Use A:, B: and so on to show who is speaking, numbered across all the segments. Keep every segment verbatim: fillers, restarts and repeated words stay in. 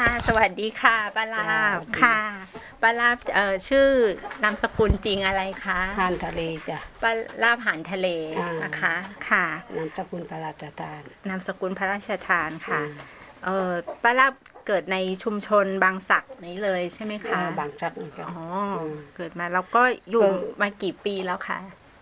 A: ค่ะสวัสดีค่ะป้าลาบค่ะป้าลาบเอ่อชื่อนามสกุลจริงอะไรคะ
B: หานทะเลจ้ะ
A: ป้าลาบหานทะเลนะคะค่ะ
B: นามสกุลพระราชทาน
A: นามสกุลพระราชทานค่ะเอ่อป้าลาบเกิดในชุมชนบางสักนี้เลยใช่ไหมคะ
B: บางสักนี่จ้ะ
A: อ๋อเกิดมาแล้วก็อยู่มากี่ปีแล้วคะ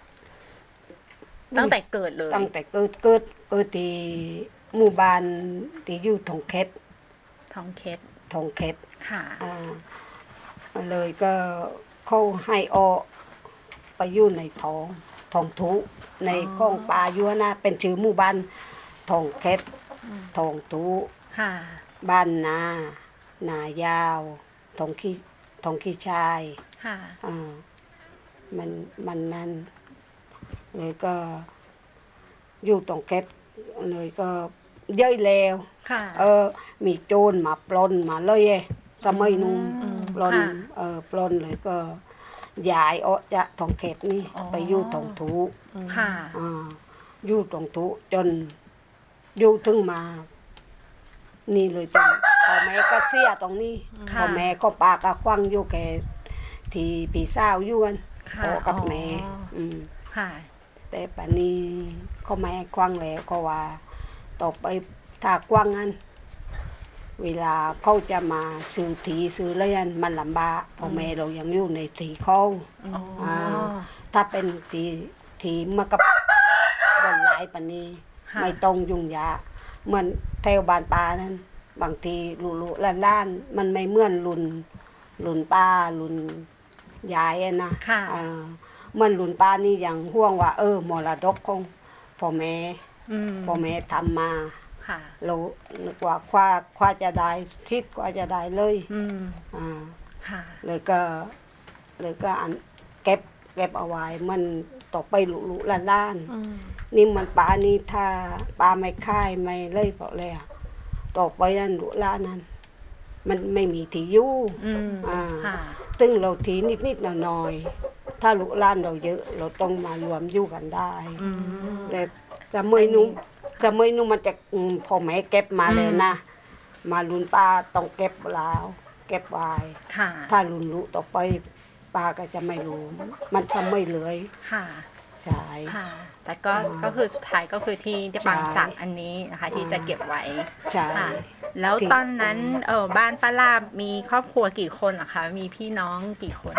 A: ตั้งแต่เกิดเลย
B: ตั้งแต่เกิดเกิดเกิดที่หมู่บ้านที่อยู่ทองเค็ด
A: ทองเค็ด
B: ทองเค็ด
A: ค่ะ
B: อ่าเลยก็เขาให้ออกไปอยู่ในทองทองทุในกองปลาอยู่นะเป็นชื่อหมู่บ้านทองเค็ดทองทุ
A: ค่ะ
B: บ้านนานายาวทองขี้ทองขี้ชาย
A: ค่ะ
B: อ่ามันมันนั้นเลยก็อยู่ตรงเก็ตเลยก็เย้ยแล้วเออมีโจรมาปล้นมาเลยสมัยนู้นปล้นเออปล้นเลยก็ย้ายออกจากตรงเก็ตนี่ไปอยู่ตรงทุ
A: ค่ะ
B: อ่าอยู่ตรงทุจนอยู่ถึงมานี่เลยจนพ่อแม่ก็เสียตรงนี้พ่อแม่ก็ปากก็ควังอยู่แกที่พี่สาวอยู่กันพ่อกับแม่อืม
A: ค่ะ
B: แต่ป่านนี้เขาไม่ให้ควังแล้วก็ว่าต่อไปถ้าควังนั้นเวลาเขาจะมาซื้อทีซื้อเลี้ยนมันลำบากพ่อแม่เรายังอยู่ในทีเขาอ่าถ้าเป็นทีทีมากับวันหลายป่านนี้ไม่ต้องยุ่งยากเหมือนแถวบ้านป่านั้นบางทีลุๆล้านๆมันไม่เหมือนรุ่นรุ่นป้ารุ่นยายนะอ่ามันหลุนป้านี่อย่างห่วงว่าเออมรดกของพ่อแม่พ่อแม่ทำมาเรานึกว่าคว้าคว้าจะได้ชิดคว้าจะได้เลยอ่าเลยก็เลยก็อันเก็บเก็บเอาไว้มันต่อไปหลุๆล้านๆนี่มันป้านี่ถ้าป้าไม่ค่ายไม่เลยเพราะเลยอ่ะต่อไปนั่นหลุล้านนั้นมันไม่มีที่อยู่อ่าตึงเราทีนิดๆหน่อยถ้าลูกหลานเราเยอะเราต้องมารวมอยู่กันได้แต่จะเมื่อนู้จะเมื่อนู้มันจะพ่อแม่เก็บมาเลยนะมาลุนป้าต้องเก็บแล้วเก็บไว้ถ้าลุนรู้ต่อไปป้าก็จะไม่รู้มันจะไม่เลยใช่
A: แต่ก็ก็คือสุดท้ายก็คือที่จะบางสักอันนี้นะคะที่จะเก็บไว้
B: ใช่
A: แล้วตอนนั้นเออบ้านป้าลาบมีครอบครัวกี่คนอะคะมีพี่น้องกี่คน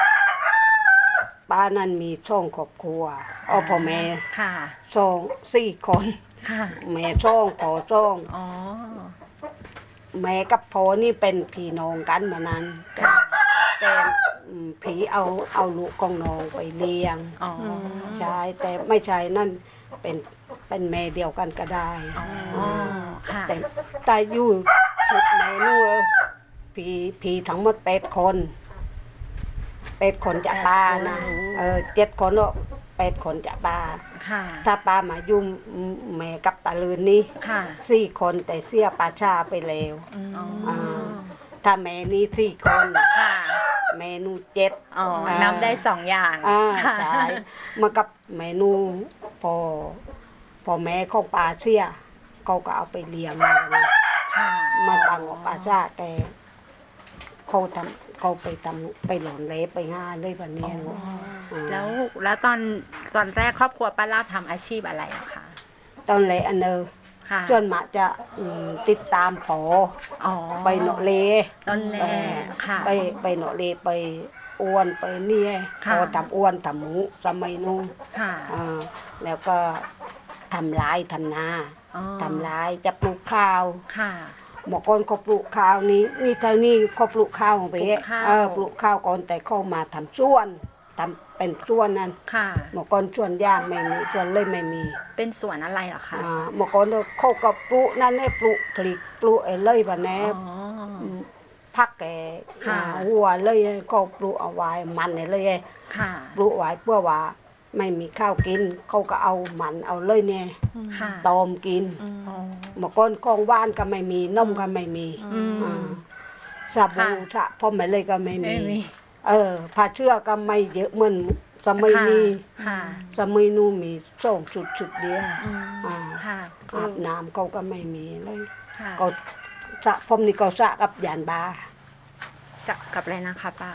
B: ป้านั้นมีช่องครอบครัวอ๋อพ่อแม่
A: ค่ะ
B: ช่องสี่คน
A: ค่ะ
B: แม่ช่องพ่อช่องอ๋อแม่กับพ่อนี่เป็นพี่น้องกันมานานแต่แต่ผีเอาเอาลูกของน้องไปเลี้ยงอ๋อใช่แต่ไม่ใช่นั่นเป็นเป็นแม่เดียวกันก็ได้อ๋อค่ะแต่แต่อยู่จุดไหนนู่นผีผีทั้งหมดแปดคนเป็ดขนจากป้านะเออเจ็ดคนแล้วเป็ดขนจากป้าถ้าป้ามายุ่มแม่กับตาลืนนี่สี่คนแต่เสียป้าชาไปแล้วถ้าแม่นี่สี่คนเมนูเจ็ด
A: นับได้สองอย่าง
B: ใช่มากับเมนูพอพอแม่ของป้าเสียเขาก็เอาไปเลี้ยงมาตั้งป้าชาแต่เขาทำเขาไปทำไปหลอนเล็บไปง่าเลยแบบนี้
A: แล้วแล้วตอนตอนแรกครอบครัวป้าลาบทำอาชีพอะไรอะคะ
B: ตอนแรกอันเนอร์จนมาจะติดตามผอไปเนาะเล
A: ตอนแรก
B: ไปไปเนาะเลไปอ้วนไปเนี่ยพอทำอ้วนทำหมูสมัยนู้นแล้วก็ทำลายทำนาทำลายจะปลูกข้าวหมอก่อนเขาปลูกข้าวนี้นี่เท่านี้เขาปลูกข้าวของไปเออปลูกข้าวก่อนแต่เข้ามาทำส่วนทำเป็นส่วนนั้นหมอก่อนส่วนย่างไม่มีส่วนเลยไม่มี
A: เป็นสวนอะไรหรอคะ
B: หมอก่อนเขาก็ปลูกนั่นให้ปลูกผลิตปลูกไอ้เลยแบบนี้พักแก่หัวเลยก็ปลูกเอาไว้มันเลยปลูกไว้เพื่อว่าไม่มีข้าวกินเขาก็เอามันเอาเลยเนี่ยต้มกินเมื่อก่อนของหวานก็ไม่มีนมก็ไม่มีสบู่สระผมไม่เลยก็ไม่มีเออผ้าเชื่อก็ไม่เยอะเหมือนสมัยนี้สมัยนู้นมีส่งชุดชุดเดียวอาบน้ำเขาก็ไม่มีเลยก็สระผมนี่ก็สระกับยานบา
A: กับกับอะไรนะคะป้าย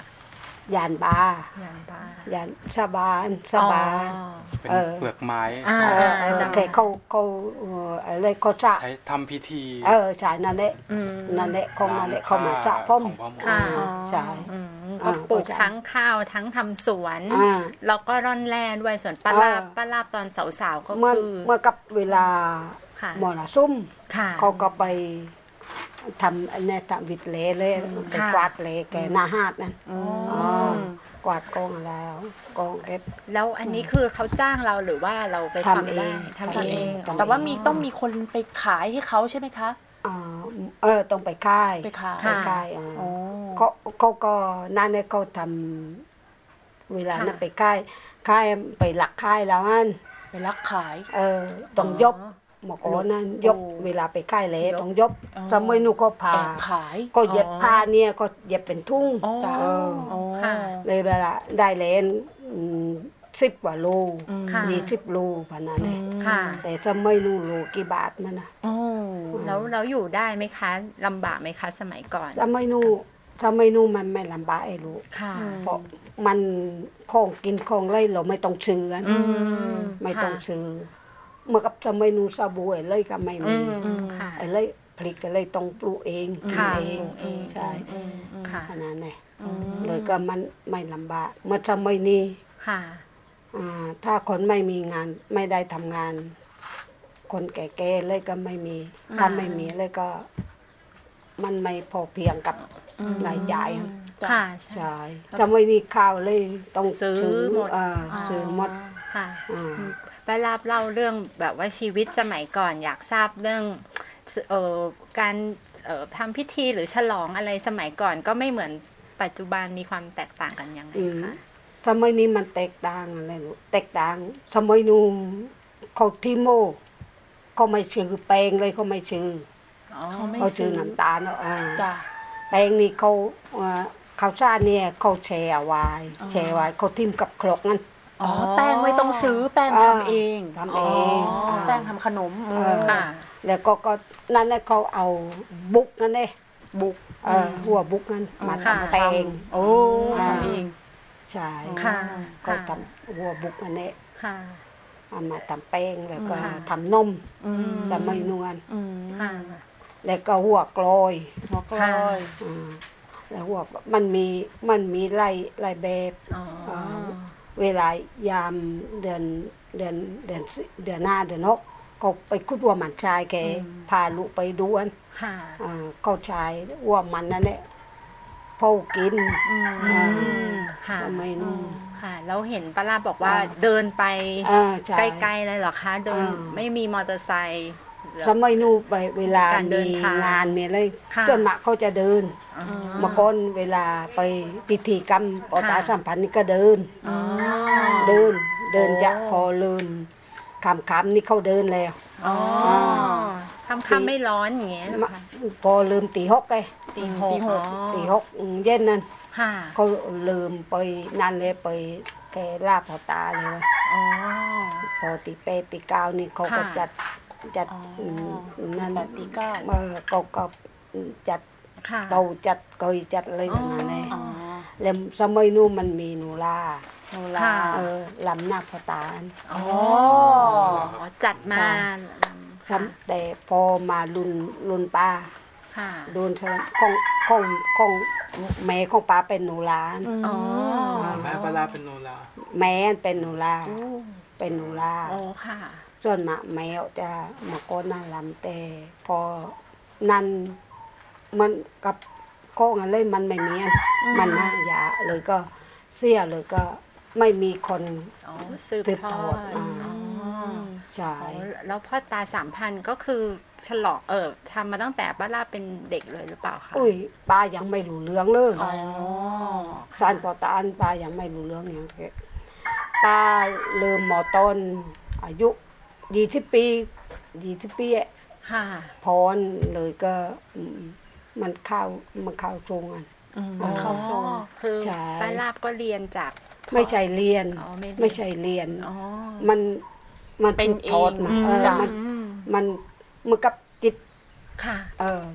B: านบา
A: ยานป้าย
B: านสะบานสะบาน
A: อ๋อ
C: เป็น
B: เออ
C: เปลือกไม้
A: อ่า
B: เออเออ
A: จำ
B: แค่เขาเขาเอ่ออะไรเขาสระ
C: ใช้ทำพิธี
B: เออใช่นั่นแหละ
A: อืม
B: นั่นแหละของนั่นแหละเขามาสระผม
C: ของพ่อหมอ
A: ค่ะ
B: อ่าใช่
A: อืม
B: อ่า
A: ก็ปลูก
B: เข้าใจ
A: ทั้งข้าวทั้งทำสวน
B: อ่า
A: แล้วก็ร่อนแร่ด้วยส่วนป้าลาบ
B: อ่า
A: ป้าลาบตอนสาวๆก็
B: เมื่อ
A: คือ
B: เมื่อกับเวลา
A: ค่ะ
B: หมอละซุ่ม
A: ค่ะ
B: เขาก็ไปทำอันนี้ทำวิดเละเลยไป
A: ค่ะ
B: กวาดเละแกหน้าหาดนั่น
D: อื
B: อ๋อ
D: ม
B: กวาดกองแล้วกองเก็บ
A: แล้วอันนี้คือเขาจ้างเราหรือว่าเราไป
B: ทำ
A: ทำได้
B: เอง
A: ทำ
B: ทำ
A: เอ
B: เอง ง
D: แต่ว่ามีต้องมีคนไปขายให้เขาใช่ไหมคะ
B: อ่าเออต้องไปค่าย
D: ไปขาย
B: ไปค่ายอ่า
D: โอ้
B: เขาเขาก็นั่นเนี่ยเขาทำเวลานั้นไปค่ายค่ายไปหลักค่ายแล้วอัน
D: ไปรักขาย
B: เออต้องยกหมอกอนั่นยก
D: โอ้
B: เวลาไปค่ายเลยต้องยก
D: อ๋อ
B: สมัยนู้นก็ผ่า
D: แอบขาย
B: ก็เย็บผ้าเนี่ยก็เย็บเป็นทุ่ง
A: อ๋อ
D: จ้ะ
B: เออ
D: โอ้
A: ค่ะ
B: เลยเวลาได้เลนสิบกว่าโล
D: อืม
A: ค่ะ
B: ยี่สิบโลพันนั้นเลย
A: ค่ะ
B: แต่สมัยนู้นโลกี่บาทมันนะ
D: โอ้
A: แล้วแล้วอยู่ได้ไหมคะลำบากไหมคะ สมัยก่อน
B: สมัยนู้นสมัยนู้นมันไม่ลำบากไอ้ลูก
A: ค่ะ
B: เพราะมันของกินของไล่เราไม่ต้องซื้อกัน
A: อืม
B: ไม่ต้อง
A: ค่ะ
B: ซื้อเมื่อกับสมัยนู้นซาบูไอ้เลยก็ไม่
A: อื
B: มี
A: มค่ะ
B: ไอ้เลยผลิตก็เลยต้องปลูกเองกิน
A: ค่ะ
B: เอง
A: ปลูกเอง
B: ใช่
D: อืมอืม
A: ค่ะ
B: ขนาดนั้น
D: อืม
B: เลยก็มันไม่ลำบากเมื่อสมัยนี้
A: ค่ะ
B: อ่าถ้าคนไม่มีงานไม่ได้ทำงาน คนแก่ๆเลยก็ไม่มี ถ้าไม่มีเลยก็ มันไม่พอเพียงกับรายจ่ายอะ
D: จ้ะ
A: ค่ะใช่
B: ใช่สมัยนี้ข้าวเลยต้อง
A: ซื้อหมด
B: อ่าซื้อหมด
A: ค่ะ
B: อ่า
A: ไปรับเล่าเรื่องแบบว่าชีวิตสมัยก่อนอยากทราบเรื่องเอ่อการเอ่อทำพิธีหรือฉลองอะไรสมัยก่อนก็ไม่เหมือนปัจจุบันมีความแตกต่างกันยังไง
B: อืม
A: คะ
B: สมัยนี้มันแตกต่างอะไรลูกแตกต่าง สมัยนู้นเขาทิโมเขาไม่ซื้อแป้งเลยเขาไม่ซื้อ
A: อ๋อ
D: เขาไม่
B: เขาซื้อน้ำตาลเอาอ่า
D: จ้ะ
B: แป้งนี่เขาเอ่อข้าวสารเนี่ยเขาแช่ไว้
D: อ๋อ
B: แช่ไว้เขาทิ่มกับครกนั่น
D: อ๋อแป้งไม่ต้องซื้อแป้ง
B: อ่า
D: ทำเอง
B: ทำเอง
D: อ๋อ
B: อ่า
D: แป้งทำขนม
B: เออ
A: ค่ะ
B: แล้วก็ก็นั่นแหละเขาเอาบุกนั่นเอง
D: บุก
B: เออหัวบุกนั่นมา
A: ค่ะ
B: ทำแป้ง
D: โอ้
B: อ่า
D: ทำเอง
B: ใช่
A: ค่ะ
B: เขาทำหัวบุกนั่นเอง
A: ค่ะ
B: เอามาทำแป้งแล้วก็
A: ค่ะ
B: ทำนม
D: อืม
B: สมัยนวล
D: อืม
A: ค่ะ
B: แล้วก็หัวกลอย
D: หัวกลอย
B: อ่าแล้วหัวมันมีมันมีหลายหลายแบบ
A: อ๋อ
B: อ่า เวลายามเดือนเดือนเดือนสิเดือนหน้าเดือนหกเขาไปคุดวัวหมันชายแกพาลูกไปดูอัน
A: ค่ะ
B: อ่าเขาชายวัวมันนั่นแหละพ่อกิน
D: อืม
B: อ่า
A: ค่ะ
B: ทำไมนู่น
A: ค่ะ แล้วเห็นป้าลาบอกว่า
B: อ่า
A: เดินไป
B: อ่าใช่
A: ไกลๆเลยเหรอคะ เดิน
B: อ่า
A: ไม่มีมอเตอร์ไซค์เหรอ
B: สมัยนู้นไปเวลา
A: การเดิ
B: มี
A: นทาง
B: งานมีอะไร
A: ค่ะ
B: จนมากเขาจะเดิน
A: อ๋อ
B: เมื่อก่อนเวลาไปพิธีกรรมปตา
A: ค่ะ
B: สัมพันธ์นี่ก็เดิน
A: อ๋อ
B: เดิน เดิน
A: โอ้
B: จะพอเริ่มคำคำๆนี่เขาเดินแล้ว
A: อ๋อ
B: อ่า
A: ค่ำๆไม่ร้อนอย่างเงี้ยเหรอ
B: มา
A: คะ
B: พอลืมตีหกไง
A: ตีหก
D: ตีหก
A: อ๋อ
B: ตีหกเย็นนั่น
A: ค่ะ
B: เขาลืมไปนั่นเลยไปแกลาบพอตาเลยนะ
A: อ๋อ
B: พอตีเปตีเก้านี่เขาก็
A: ค่ะ
B: จัดจัด
D: อ๋ออื
B: มนั่น
D: แปดตีเก้า
B: เออเขาก็จัด
A: ค่ะ
B: เตาจัดเกยจัดอะไรต่างๆเลย
D: อ๋อ
B: แล้วสมัยนู้นมันมีหนูลา
D: โนรา
A: ค่ะ
B: เออลำหน้าพอตาล
A: อ๋อ
D: อ๋อ
A: จัดมา
B: ใช่ ครับแต่พอมารุ่นรุ่นป้า
A: ค่ะ
B: โดนของของของแม่ของป้าเป็นหนูลาน
D: อืม
A: อ๋อ
C: แม่ปลาลาเป็นโนรา
B: แม่เป็นหนูลาเป็นหนูลา
A: อ๋อค่ะ
B: ส่วนมากแมวจะมาก้นน่าลำแต่พอนั่นมันกับก้องอะไรมันไม่มีอันมันน่ายาเลยก็เสียเลยก็ไม่มีคน
A: อ๋อสืบ
B: สืบ
A: ท
B: ท
A: อ
B: อ
A: ด
B: ดอ่า
A: อ๋อ
B: ใช่
A: อ๋อแล้วพ่อตาสามพันก็คือฉลองเออทำมาตั้งแต่ป้าลาเป็นเด็กเลยหรือเปล่าคะ
B: อุ้ยป้ายังไม่รู้เรื่องเลย
A: อ๋อ
B: สานพอตาอันป้ายังไม่รู้เรื่องอย่างเงี้ยป้าเริ่มหมอต้น อายุยี่สิบปียี่สิบปีอะ
A: ค่ะ
B: พรเลยก็อืมมันเข้ามันเข้าทรงอัน
D: อืม
B: อ๋อ
D: เข้าทรง
A: คือ
B: ใช่
A: ป้าลาบก็เรียนจาก
B: ไม่ใช่เรียน
A: อ๋อไม่เรียน
B: ไม่ใช่เรียน
A: อ๋อ
B: มันมัน
D: เป็น
B: ถูกทอดมา
D: เอง
B: เออ
D: จ้ะ
B: มัน
A: อืม
B: มันเหมือนกับจิต
A: ค่ะ
B: เออ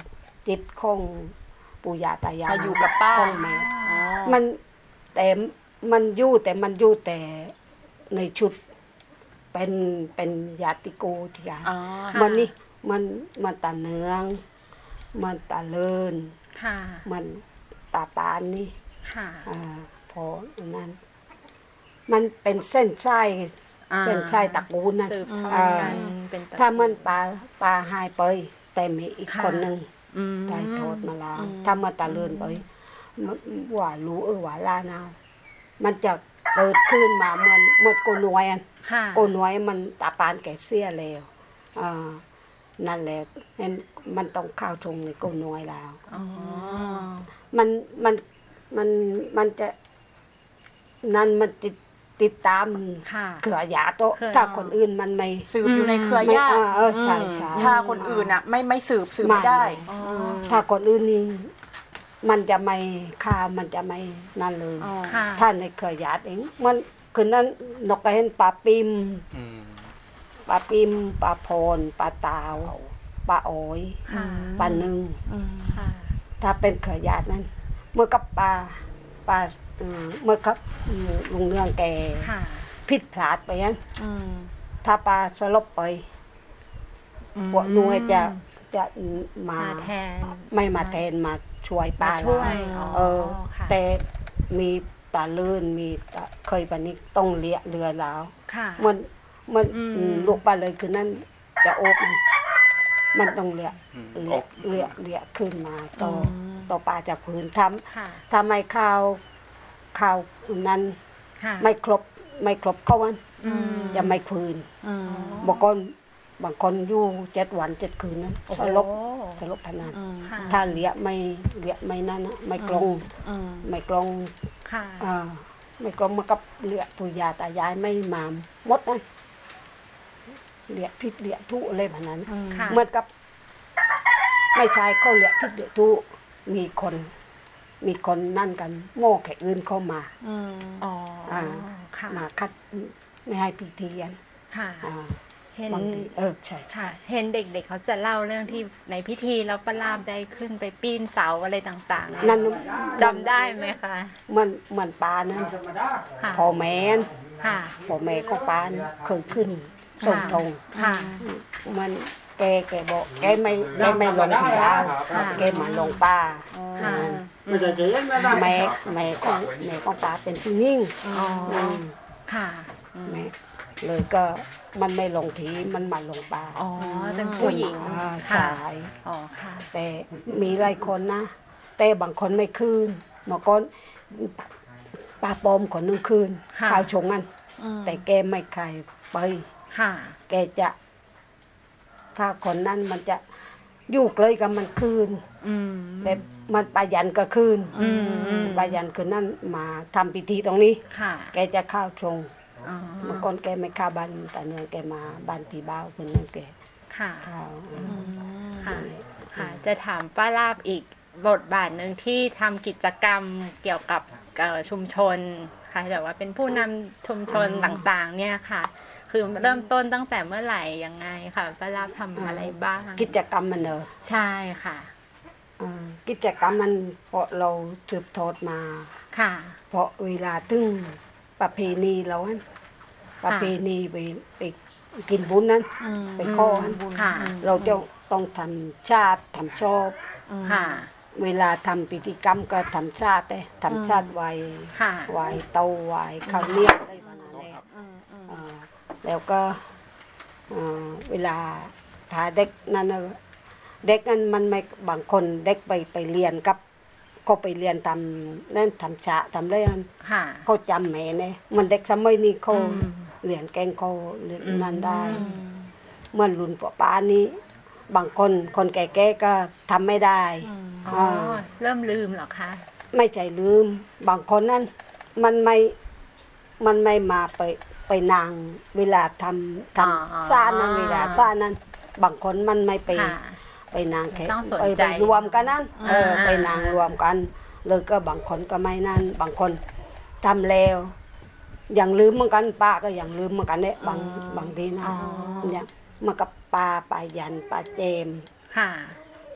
B: จิตของปู่ย่าตายาย
D: มาอยู่กับป้า
B: ของแม่
D: อ๋อ
B: มันแต่มันอยู่แต่มันอยู่แต่ในชุดเป็นเป็นญาติโกที่ยา
D: อ๋อ
B: มันนี่มันมันตาเนืองมันตาเลิน
A: ค่ะ
B: มันตาปานนี่
A: ค่ะ
B: อ่าพอนั้นมันเป็นเส้นไส้
A: อ่า
B: เส้นไส้ตระกูลนะ
A: สืบทอด
B: อ่า
A: กันเป็นตระกูล
B: ถ้ามันปลาปลาหายไป แต่มีอีก
A: ค่ะ
B: คนหนึ่ง
A: อืม
B: ได้โทษมาแล้วถ้ามันตาเลินไปมันว่ารู้เออว่าลานาวมันจะเกิดขึ้นมาเหมือนเหมือนโกนวยอัน
A: ค่ะ
B: โกนวยมันตาปานแก่เสียแล้วอ่านั่นแหละนั่นมันต้องเข้าชงในโกนวยแล้ว
A: อ๋อ
B: มันมันมันมันจะนั่นมันติดติดตาม
A: ค่ะ
B: เขือยาโตะ
A: เครือ
B: ถ้าคนอื่นมันไม่
D: สืบอยู่ในเครือ
B: ไม่
D: ญาติ
B: อ่าเออใช่ใช่
D: ถ้าคนอื่นอ่ะ ไม่ไม่สืบสืบไม่ได้
B: ไม่ ถ้าคนอื่นนี่มันจะไม่ฆ่ามันจะไม่นั่นเลย
D: อ๋อ
A: ค่ะ
B: ถ้าในเครือญาติเองมันคือนั้นนกกระเห็นปลาปิม
C: อืม
B: ปลาปิมปลาพรปลาตาวปลาอ้อย
A: ค่ะ
B: ปลาหนึ่ง
D: อืม
A: ค่ะ
B: ถ้าเป็นเครือญาตินั้น เมื่อกับปลาปลาเอ่อเมื่อครับอืมลุงเรื่องแก
A: ค่ะ
B: ผิดพลาดไปยัง
D: อืม
B: ถ้าปลาสลบไปพวกหน่วยจะจะมา
A: มาแทน
B: ไม่มาแทนมาช่วยปลา
A: มาช่วย
B: เรา
A: อ๋อ
B: เออ
A: ค่ะ
B: แต่มีตาเลื่นมีตาเคยปานนี้ต้องเลี้ยเรือแล้ว
A: ค่ะ
B: มันมัน
A: อืม
B: อืมลูกปลาเลยคือนั่นจะโอบมันมันต้องเลี้ย
C: อืม
B: เลี้ยเลี้ยเลี้ยขึ้นมาต่ออต่อปลาจากพื้นทำ
A: ค่ะ
B: ทำไมข้าวข้าวนั้น
A: ค่ะ
B: ไม่ครบไม่ครบเข้าวัน
A: อืม
B: จะไม่คืน
D: อืม
B: บางคนบางคนอยู่เจ็ดวันเจ็ดคืนนั้น
A: โอ้
B: ส
A: โห
B: ลบสลบพนัน
D: อืม
A: ค่ะ
B: ถ้าเลี้ยไม่เลี้ยไม่นั่นนะไม่กลง
D: อืม
B: ไม่กลง
A: ค่ะ
B: อ่าไม่กลงมากับเลี้ยปู่ย่าตายายไม่มามมดนะเลี้ยพิษเลี้ยทุอะไรแบบนั้น
D: อืม
A: ค่ะ
B: เหมือนกับ ไม่ใช่เขาเลี้ยพิษเลี้ยทุมีคน มีคนนั่นกันโม่แขกอื่นเข้ามา
D: อืม
A: อ๋ออา ค่ะ
B: มาคัดไม่ให้พิธีกัน
A: ค่ะ
B: อ่า
A: เห็น
B: บางทีเออใช่ใช่
A: ค่ะ เห็นเด็กๆเขาจะเล่าเรื่องที่ในพิธีแล้วประลาบได้ขึ้นไปปีนเสาอะไรต่างๆ
B: นั่น
A: จำได้ไหมคะ
B: มันเหมือนปลานั้น
A: ค่ะ
B: พ่อแม่น
A: ค่ะ
B: พ่อแม่ของปลาน่ะเคยขึ้นส่งตรง
A: ค่ะ
B: มันแกแกบอกแกไม่แกไม่ลงที่ดาว
A: ค่ะ
B: แกมาลงป้า
A: ค่ะ
B: แม่แม่ของแม่ของป้าเป็นผู้ยิ่ง
A: อ๋อ
B: ม
A: ค่ะ
B: แม่เลยก็มันไม่ลงผีมันมาลงป้า
A: อ๋อเป็นผู้หญิง
B: อ่า
A: ค่ะ
B: ใช่
A: อ๋อค่ะ
B: แต่มีหลายคนนะ แต่บางคนไม่คืนบางคนปลาปลอมคนหนึงคืน
A: ค่ะ
B: ข้าวชงกัน
D: อืม
B: แต่แกไม่ใครไป
A: ค่ะ
B: แกจะ ถ้าคนนั้นมันจะยุกเลยกับมันคืน
A: อืม
B: แต่มันปายันก็คืน
A: อืมอืม
B: ปายันคือนั่นมาทำพิธีตรงนี้
A: ค่ะ
B: แกจะข้าวชง
A: อ๋อ
B: เมื่อก่อนแกไม่ข้าวบ้านแต่เนื่องแกมาบ้านพี่บ้าวคือนั่นแก
A: ค่ะ
B: ข้าวอ่า
A: ค่ะ
B: นั่นแหละ
A: ค่ะ จะถามป้าลาบอีกบทบาทหนึ่งที่ทำกิจกรรมเกี่ยวกับเอ่อชุมชนค่ะแต่ว่าเป็นผู้นำชุมชนต่างๆ เนี่ยค่ะ คือเริ่มต้นตั้งแต่เมื่อไหร่ยังไงค่ะป้าลาบทำอะไรบ้าง
B: กิจกรรมมันเนอะ
A: ใช่ค่ะ
B: อ่ากิจกรรมมันเพราะเราสืบทอดมา
A: ค่ะ
B: เพราะเวลาตึงประเพณีเราอันประเพณีไปไปกินบุญนั้น
D: อืม
B: ไปข้ออัน
D: บุญ
A: ค่ะ
B: เราจะต้องทำชาติทำชอบ
D: อืม
A: ค่ะ
B: เวลาทำพิธีกรรมก็ทำชาติเลยทำชาติไหว
A: ค่ะ
B: ไหวเตาไหวข้าวเหนียวอะไรประมาณนี้
D: อืมอืม
B: อ่าแล้วก็อ่าเวลาถ้าเด็กนั่นน่ะเด็กนั้นมันไม่บางคนเด็กไปไปเรียนกับก็ไปเรียนทำนั่นทำชาทำอะไรนั่น
A: ค่ะ
B: เขาจำแม่เนี่ยมันเด็กสมัยนี้เขา
A: อืม
B: เรียนเก่งเขาเรียน
A: อืม
B: นั่นได้เมื่อรุ่นป้าป้านี้ บางคนคนแก่ๆก็ทำไม่ได้
A: อ๋อ เริ่มลืมเหรอคะ
B: ไม่ใจลืม บางคนนั้นมันไม่มันไม่มาไปไปนางเวลาทำท
A: อ๋อ
B: ำซ่านั้นเวลาซ่านั้น บางคนมันไม่ไป
A: ค่ะ
B: ไปนางแค่
A: ต้องสน
B: ไป
A: ใจ
B: ไปรวมกันนั้นเออ
A: อ่า
B: ไปนางรวมกันเลยก็บางคนก็ไม่นั่นบางคนทำแล้วอย่างลืมเหมือนกันป้าก็อย่างลืมเหมือนกันเนี่ยบางบางทีนะ
A: อ๋อ
B: อย่างมากับป้าป้ายันป้าเจม
A: ค่ะ
B: ป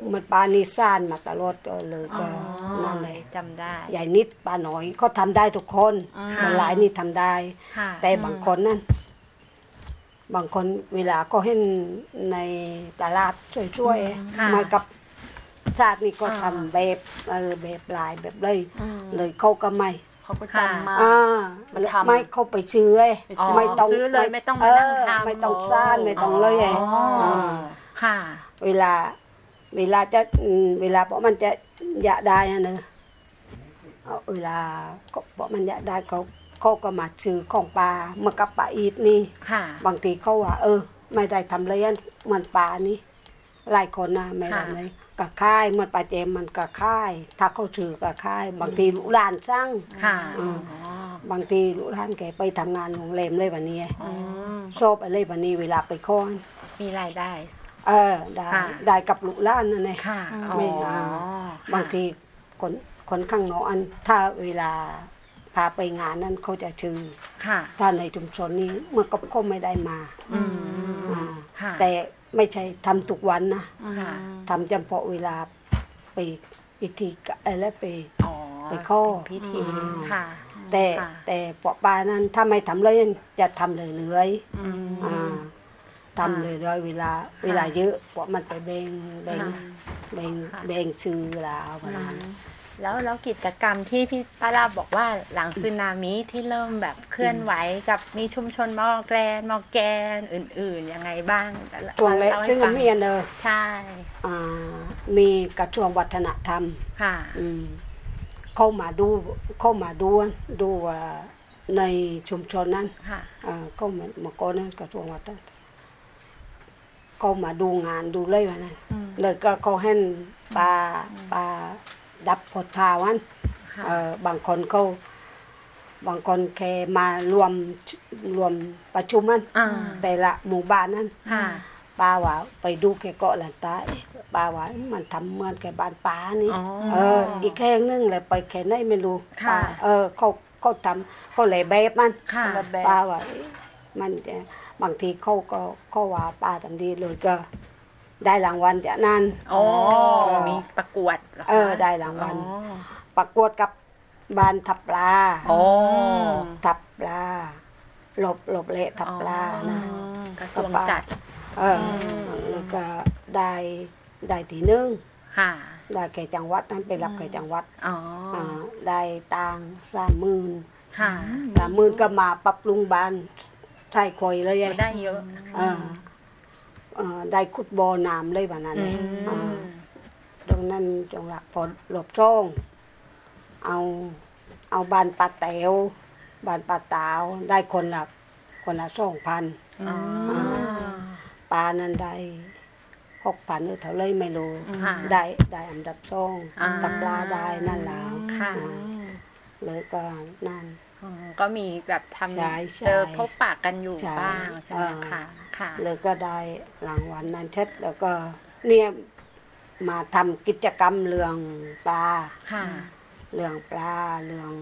B: มันปานิซ่านมาตลอดเลยก็นั่นเลย
A: จำได้
B: ใหญ่นิดปาหน่อยเขาทำได้ทุกคน
A: ค่ะ
B: หลายนี่ทำได้
A: ค่ะ
B: แต่บางคนนั่นบางคนเวลาก็เห็นในตลาดช่วย
A: ค่ะ
B: ๆมากับชาตินี่ก็
A: อ่า
B: ทำแบบเออแบบลายแบบเลย
D: อืม
B: เลยเขาก็ไม่
D: เขาก็จำมา
B: อ่า
D: มันทำ
B: ไม่เข้าไปซื้อไอ้
D: ไปซื้อ
B: ไม่ต้อง
A: ซื้อเลยไม่ต้องมานั่งทำ
B: ไม่ต้องซ่านไม่ต้องเลยไอ้
A: อ๋ออ่
B: า
A: ค่ะ
B: เวลา เวลาจะอืมเวลาเพราะมันจะอยากได้อะเนอะเอาเวลาก็เพราะมันอยากได้เขาเขาก็มาซื้อของปลาเมื่อกับปลาอีดนี่
A: ค่ะ
B: บางทีเขาว่า เออ ไม่ได้ทำเลยอันเหมือนปลานี่หลายคนนะไม่ได้
A: ค่ะ
B: เลยกะค่ายเหมือนปลาเจมมันกะค่าย ถ้าเขาซื้อกะค่าย บางทีลูกหลานสร้าง
A: ค่ะ
B: อืม
A: อ๋อ
B: บางทีลูกหลานแกไปทำงานโรงแรมเลยวันนี้
A: อืม
B: ชอบอะไรวันนี้เวลาไปค้อน
A: มีรายได้
B: เออได้
A: ค่ะ
B: ได้กับลูกหลานนั่นเอง
A: ค่ะ
B: ไม่
A: อ๋อ
B: อ่า
A: ค่ะ
B: บางทีคนคนข้างนอกอัน ถ้าเวลาพาไปงานนั้นเขาจะชื่อ
A: ค่ะ
B: ถ้าในชุมชนนี้เมื่อก็เขาไม่ได้มา
A: อืม
B: อ่า
A: ค่ะ
B: แต่ไม่ใช่ทำทุกวันนะ
A: ค่ะ
B: ทำเฉพาะเวลาไปพิธีกะอะไรไป
A: อ๋อ
B: ไปเข้า
A: พิธี
B: อืม
A: ค่ะ
B: แต่
A: ค่ะ
B: แต่ปอปลานั้นถ้าไม่ทำเลยจะทำเลยเลื้อย
A: อืม
B: อ่าทำเลยเลยเวลา เวลาเยอะเพราะมันไปแบ่งแบ่ง
A: ค่ะ
B: แบ่ง
A: ค่ะ
B: แบ่งซื้อเวลาเวลา
A: แล้วแล้วกิจกรรมที่พี่ป้าลาบอกว่าหลังสึนามิที่เริ่มแบบเคลื่อนไหวกับมีชุมชนมอแกรนมอแกนอื่นๆยังไงบ้าง
B: ช่วงแรก
A: เาให้
B: ซึ่ง
A: ฟั
B: มีอันเนอ
A: ใช่
B: อ่ามีกระทรวงวัฒนธรรม
A: ค่ะ
B: อืมเข้ามาดูเข้ามาดูดูว่าในชุมชนนั้น
A: ค่ะ
B: อ่าก็มามาก่อนนั้นกระทรวงวัฒนธรรมก็มาดูงานดูเลยวันนั้น
A: อืม
B: เลยก็เขาเห็นปลาปลาดับพดพาวัน
A: ค่ะ
B: เออบางคนเขาบางคนแค่มารวมรวมประชุมนั้น
A: อ่า
B: แต่ละหมู่บ้านนั้น
A: ค่ะ
B: ป้าว่าไปดูแกเกาะลันตาเอ๊ะป้าว่ามันทำเหมือนแกบ้านป้านี่
A: อ๋อ
B: เออ อีกแห่งนึงเลยไปแค่ไหนไม่รู้
A: ค่ะ
B: ป้าเออเขาเขาทำเขาเลยแบบมัน
A: ค่ะ
D: คนละแบบ
B: ป้าว่าเอ๊ะมันจะบางทีเขาก็เขาว่าป้าทำดีเลยก็ ได้รางวัลจากนั้น
A: โอ้มีประกวดหรคะ
B: เออได้รางวัล
A: อ๋อ
B: ประกวดกับบ้านทับปลา
A: โอ้
B: ทับปลาหลบหลบเละทับปลานะ
A: อ๋อกระทรวงจัด
B: เออแล้วก็ได้ได้ทีหนึง
A: ค่ะ
B: ได้แก่จังหวัดนั้นไปรับแก่จังหวัด
A: อ๋อ
B: อ่าได้ตังสามหมื่น
A: ค่ะ
B: สามหมื่นก็มาปรับปรุงบ้านใช่คอยเลยไง
A: ได้เยอะ
B: เออเออได้ขุดบ่อน้ำเลยวันนั้น
A: อื
B: เลย
A: ม
B: อ่าตรงนั้นจงหลักพอหลบช่องเอาเอาบ้านปลาแต๋วบ้านปลาตาวได้คนละคนละสองพัน
A: อ๋อ
B: ปลานั้นได้หกพันหรือเท่าไรไม่รู้
A: ค่ะ
B: ได้ได้อันดับสอง
A: อ่า
B: ตักปลาได้นั่นแล้ว
A: ค่ะ
B: อ่าเลยก็นั่น
A: อ๋อก็มีแบบท
B: ใช่
A: ำ
B: ใช่
A: เจอพบปะกันอยู่
B: ใช่
A: บ้างใช่ไหม
B: เออ
A: คะค่ะ
B: เลยก็ได้รางวัลนั้นเช็ดแล้วก็เนี่ยมาทำกิจกรรมเรื่องปลา
A: ค่ะ
B: เรื่องปลาเรื่อง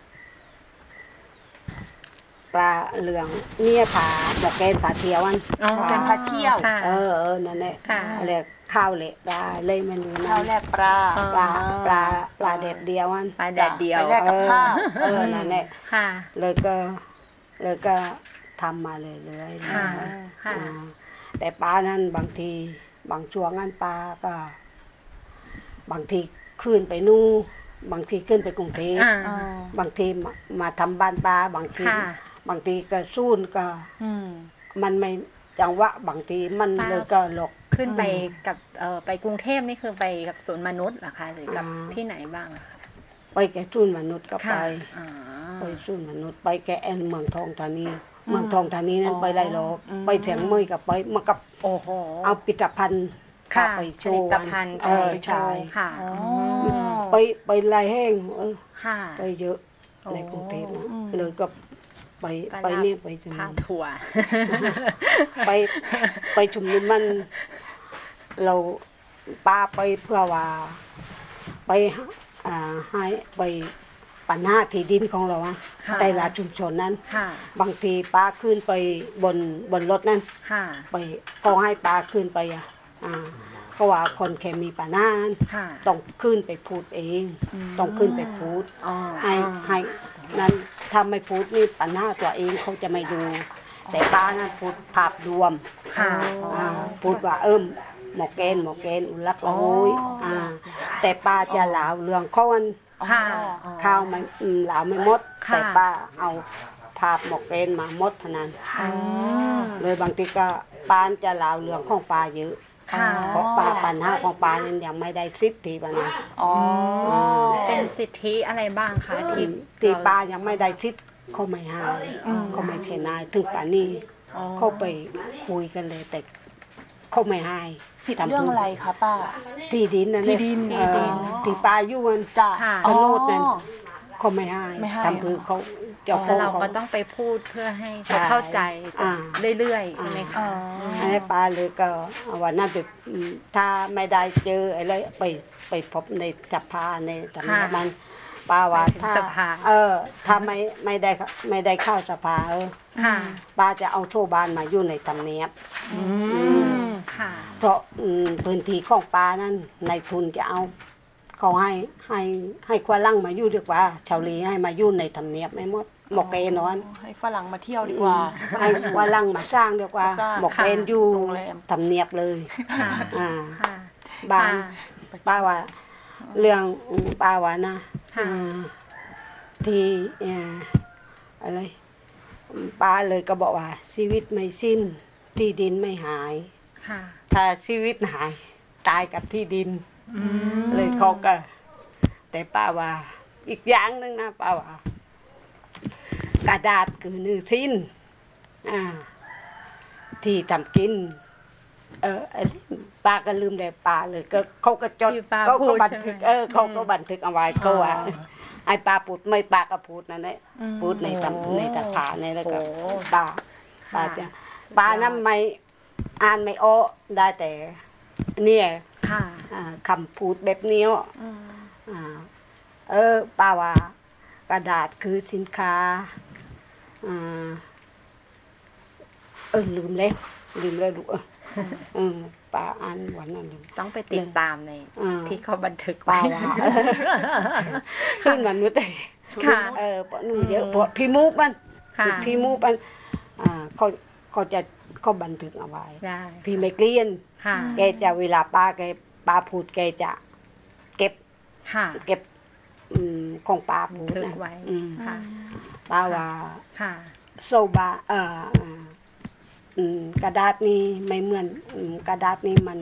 B: ปลาเรื่องเนี่ยผาหมกแกนผาเทียวอัน
A: อ๋อ
D: เป็นพาเที่ยว
A: ค่ะ
B: เออเออนั่นแหละ
A: ค่ะ
B: อะไรข้าวเละปลาเลยไม่รู้นะ
D: ข้าวแลกปลา
B: ปลาปลาปลาเด็ดเดียวอัน
A: ปลาแดดเดียว
D: ไปแลกกับข้าว
B: เออนั่นแหละ
A: ค่ะ
B: เลยก็เลยก็ทำมาเลยเลย
A: ค่ะ ค่ะ
B: แต่ปลานั้นบางที บางช่วงนั้นปลาก็ บางทีขึ้นไปนู่นบางทีขึ้นไปกรุงเทพ
A: อ่า
D: อ่า
B: บางทีมามาทำบ้านปลาบางที
A: ค่ะ
B: บางทีก็สู้นก็
D: อืม
B: มันไม่จังหวะบางทีมัน
A: ปลา
B: เลยก็หลก
A: ขึ้นไปกับเอ่อไปกรุงเทพนี่คือไปกับศูนย์มนุษย์เหรอคะหรือกับ
B: อ่า
A: ที่ไหนบ้างอะคะ
B: ไปแก่สู้นมนุษย์ก็ไป
A: ค่ะอ๋อ
B: ไปสู้นมนุษย์ไปแก่แอนเมืองทองธานีเมืองทองธานีนั้นไปได้หรอกไปเถียงมือกับไปมากับ
A: โอ้โห
B: เอาปิตภัณฑ์
A: ค่ะ
B: ไปโช
A: ผลิ
B: ว์
A: ตภัณฑ์
B: เออ
A: ไปโช
B: ใช่
A: ว์ค่ะ
D: อ๋อ
B: ไปไปลายแห้งเออ
A: ค่ะ
B: ไปเยอะ
A: โอ้
B: ในกรุงเทพนะ
D: อืม
B: เลยก็ไป
A: ปลา
B: ไป
A: ร้า
B: เนี่ยไปชุม
A: พา
B: นุม
A: ถั่ว
B: ไปไปชุมนุมมัน เราป้าไปเพื่อว่า ไปอ่าให้ไปปัญหาที่ดินของเราอะ
A: ค่ะ
B: แต่ละชุมชนนั้น
A: ค่ะ
B: บางทีป้าขึ้นไปบนบนรถนั้น
A: ค่ะ
B: ไปก็ให้ป้าขึ้นไปอ่ะอ่าก็ว่าคนแค่มีปัญหา
A: ค่ะ
B: ต้องขึ้นไปพูดเอง ต้องขึ้นไปพูด
A: อ๋อ
B: ให้ให้นั้นถ้าไม่พูดนี่ปัญหาตัวเองเขาจะไม่ดู แต่ป้านั้นพูดภาพรวม
A: ค่ะ
B: อ่าพูดว่าเอิ่มหมอแกนหมอแกนอุลักละโอยอ่าแต่ป้าจะเหลาเรื่องข้อน
A: ค่ะ
B: ข้าวไม่อืมเหลาไม่หมด
A: ค่ะ
B: แต่ป้าเอาภาพหมอแกนมาหมดพนัน
A: อ๋อ
B: เลยบางทีก็ป้าจะเหลาเรื่องของป้าเยอะ
A: ค่ะ
B: เพราะป้าปัญหาของป้านี่ยังไม่ได้สิทธิปะนะ
D: อ๋อ
A: เป็นสิทธิอะไรบ้างคะที่
B: ที่
A: เร
B: ป้ายังไม่ได้สิทธิเขาไม่ให้เขาไม่เชนายถึงป่านนี้
A: อ๋อ
B: เขาไปคุยกันเลยแต่เขาไม่ให้
D: สิทธิ์เรื่องอะไรคะป้า
B: ที่ดินนั่น
D: ที่ดิน
B: เออที่ป้าอยู่กัน
D: จ้ะ
A: ค่ะ
B: โฉนดนั่นเขาไม่ให้
D: ไม่ให้
B: ทำคือเขาเจ้าข
A: แล้
B: อ
A: ว
B: ง
A: เรา
B: เขา
A: ก็ต้องไปพูดเพื่อให้
B: ใช่
A: เขาเข้าใจ
B: อ่า
A: เรื่อยๆใช่ไหม
D: อ๋
A: คะ
D: อ
B: อันนี้ป้าเลยก็วันนั้นไปอืมถ้าไม่ได้เจออะไรไปไปพบในสภาในตำแหน่งมันป้าว่าถ้า
A: สภา
B: เออ ถ้าไม่ไม่ได้ไม่ได้เข้าสภาเออ
A: ค่ะ
B: ป้าจะเอาโชว์บ้านมาอยู่ในตำเนียบ
A: อืมค่ะ
B: เพราะอืมพื้นที่ของป้านั้นในทุนจะเอา เขาให้ให้ให้ควาลั่งมาอยู่ดีกว่า ชาวลีให้มาอยู่ในตำเนียบไม่หมดหมกเอนอน
D: ให้ฝรั่งมาเที่ยวดีกว่า
B: ให้ควาลั่งมาสร้างดีกว่า
D: มาสร้าง
B: หมกเอนอยู่
D: โรงแรม
B: ตำเนียบเลย
A: ค่ะ
B: อ่า
A: ค่ะ
B: บ้าน
A: ค่ะ
B: ป้าว่า เรื่องอืมป้าว่านะ
A: ค่ะ
B: อ่าที่เอ่ออะไรป้าเลยก็บอกว่า ชีวิตไม่สิ้น ที่ดินไม่หาย
A: ค่ะ
B: ถ้าชีวิตหาย ตายกับที่ดิน
A: อืม
B: เลยเขาก็ แต่ป้าว่า อีกอย่างหนึงนะป้าว่า กระดาษคือหนึ่งสิ้น อ่า ที่ทำกิน เออไอ้ป้าก็ลืมแต่ป้าเลยก็เขาก็จด
A: ที่ป้า
B: เขา
A: พู
B: ก็
A: ด
B: บันทึก
A: ใช่ไหม
B: เออเขาก็
A: อืม
B: บันทึกเอาไว้เขาว่าไอ้ป้าพูดไม่ป้าก็พูดนั่นแหละ
A: อืม
B: พูดในตำในตะผาในแล้วก็
A: โอ้
B: ป้าป้าจะป้านั้นไม่อ่านไม่ออกได้แต่ เนี่ย
A: ค่ะ
B: อ่าคำพูดแบบนี้อ่าเออป้าว่ากระดาษคือสินค้าอ่าเออลืมแล้วลืมแล้วลูกเออเออป้าอ่านวันนั้นลืม
A: ต้องไปติดตามใน
B: อ่า
A: ที่เขาบันทึก
B: ป้า
A: ไว้
B: ว่าขึ้นมันนู้นแต่
A: ค่ะ
B: เออเพราะนู่นเยอะเพราะพี่มูกมัน
A: ค่ะ
B: พี่มูกมันอ่าเขาเขาจะเขาบันทึกเอาไว้
A: ได้
B: พี่ไม่เกลียน
A: ค่ะ
B: แกจะเวลาป้าแกป้าพูดแกจะเก็บ
A: ค่ะ
B: เก็บอืมของป้าพูด
A: บันทึ
B: นะ
A: กไว้
B: อืม
A: ค่ะ
B: ป้าว่า
A: ค่ะ
B: โซบาเอ่ออ่าอืมกระดาษนี้ไม่เหมือนอืมกระดาษนี้มัน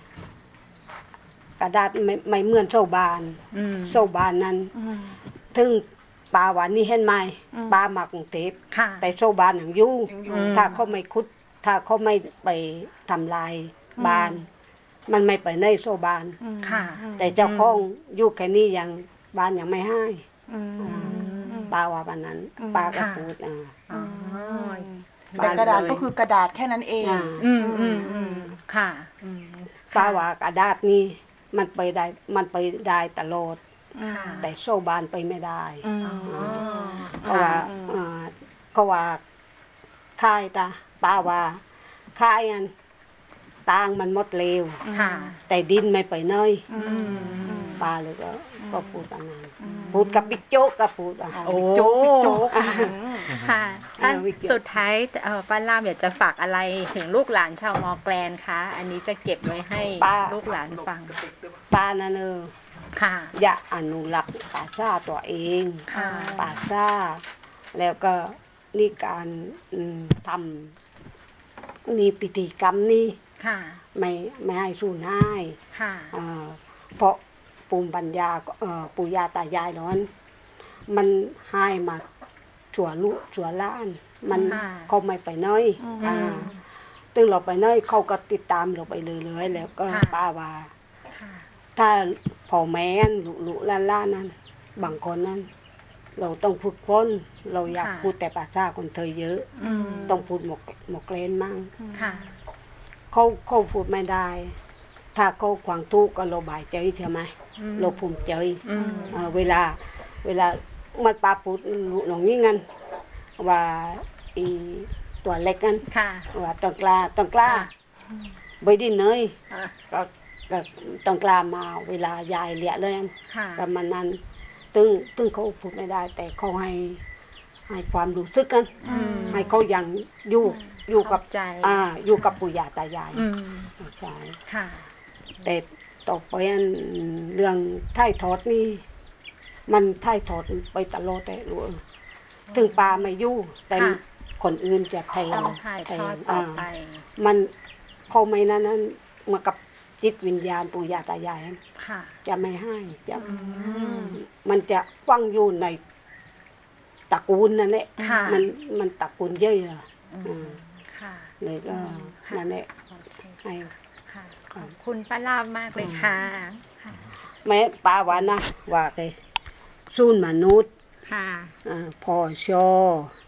B: กระดาษไม่ไม่เหมือนโซบาน
A: อืม
B: โซบานนั้นถึงป้าว่านี่เห็นไหมป้ามากรุงเทพ
A: ค่ะ
B: แต่โซบานยังอยู่
A: ยังอยู่
B: ถ้าเขาไม่คุด ถ้าเขาไม่ไปทำลายบาน มันไม่ไปในโซบาน
A: ค่ะ
B: แต่เจ้าของอยู่แค่นี้ยังบ้านยังไม่ให้
D: อืม
B: อ่าป้าว่าวันนั้นป้าก็
A: ค่ะ
B: พูดอ่า
A: อ๋อ
D: แต่กระดาษก็คือกระดาษแค่นั้นเอง
B: อ่า
A: อืมอืมอืมค่ะอืม
B: ป้าว่ากระดาษนี้มันไปได้มันไปได้ตลอด
A: ค่ะ
B: แต่โซบานไปไม่ได้
D: อืม
A: อ๋อ
B: เพราะว่าอ่าเขาว่าค่ายตาป้าว่าค่ายอันตางมันหมดเร็ว
A: ค่ะ
B: แต่ดินไม่ไปเนย
A: อืม
B: ป้าเลยก็ก็พูดอันนั้นพูดกับปิ๊กโจ๊กก็พูดอ่ะ
A: โอ้
D: โจ๊กโจ๊ก
A: ค่ะ
B: เออวิกฤต
A: สุดท้ายเอ่อป้าล่ามอยากจะฝากอะไรถึงลูกหลานชาวมอแกลนคะ อันนี้จะเก็บไว้ให้ลูกหลานฟัง
B: ป้านั่นเออ
A: ค่ะ
B: อย่าอนุรักษ์ป่าชาตัวเอง
A: ค่ะ
B: ป่าชาแล้วก็นี่การอืมทำมีพิธีกรรมนี่
A: ค่ะ
B: ไม่ไม่ให้สู้น่าย
A: ค่ะ
B: เอ่อเพราะปูมปัญญาเอ่อปู่ย่าตายายนั้นมันให้มาชั่วลูกชั่วหล้าน มัน
A: ค่ะ
B: เขาไม่ไปน้อยอ่าตึงเราไปน้อยเขาก็ติดตามเราไปเรื่อยๆแล้วก็
A: ค่ะ
B: ป้าว่า
A: ค่ะ
B: ถ้าพ่อแม่นลุลุล่านล่านนั้น บางคนนั้น เราต้องพูดคนเราอยาก
A: ค่ะ
B: พูดแต่ภาษาคนเธอเยอะ
A: อืม
B: ต้องพูดหมกหมกเลนมั่ง
A: ค่ะ
B: เขาเขาพูดไม่ได้ ถ้าเขาขวางทุกข์ก็เราบายใจใช่ไหม
A: อืม
B: เราภูมิใจ
A: อืม
B: เอ่อเวลา เวลามันปาพูดลุหนองนี้งันว่าอีตัวเล็กกัน
A: ค่ะ
B: ว่าต้องกล้าต้องกล้า
A: ค่ะ
B: ใบดินเนย
A: อ่ะ
B: ก็ก็ต้องกล้ามาเวลายายเลี้ยเลย
A: ค่ะ
B: ประมาณนั้นตึงตึงเขาพูดไม่ได้ แต่เขาให้ให้ความรู้สึกกัน
A: อืม
B: ให้เขายังอยู่อยู่กับ
A: เข้าใจ
B: อ่าอยู่กับปู่ย่าตายาย
A: อืม
B: ใช่
A: ค่ะ
B: แต่ต่อไปอันเรื่องถ่ายทอดนี่มันถ่ายทอดไปตลอดเลยรู้ถึงปลาไม่อยู่แต่
A: ค่ะ
B: คนอื่นจะแทน
A: ต้องถ่ายทอด
B: แทน
A: ต่อไป
B: มันเขาไม่นั้นนั้นมากับจิตวิญญาณปู่ย่าตายาย
A: ค่ะ
B: จะไม่ให้จะ
A: อืม
B: มันจะฟังอยู่ในตระกูลนั่นแหละ
A: ค่ะ
B: มันมันตระกูลเยอะอะอ่า
A: ค่ะ
B: เลยก็
A: ค่ะ
B: นั่นแหละ
A: โอเค
B: ให้
A: ค่ะ ขอบคุณป้าลาบมากเลยค่ะ
B: แม่ป้าว่านะว่าไปสู้มนุษย์
A: ค่ะ
B: อ่าพ่อชอ